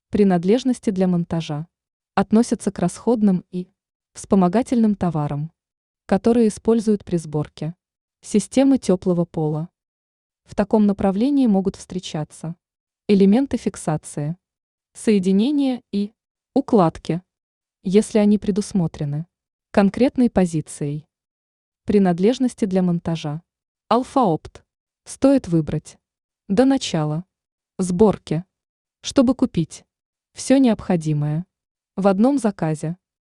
Принадлежности для монтажа относятся к расходным и вспомогательным товарам, которые используют при сборке системы теплого пола. В таком направлении могут встречаться элементы фиксации, соединения и укладки, если они предусмотрены конкретной позицией. Принадлежности для монтажа. Алфаопт стоит выбрать до начала сборки, чтобы купить все необходимое в одном заказе.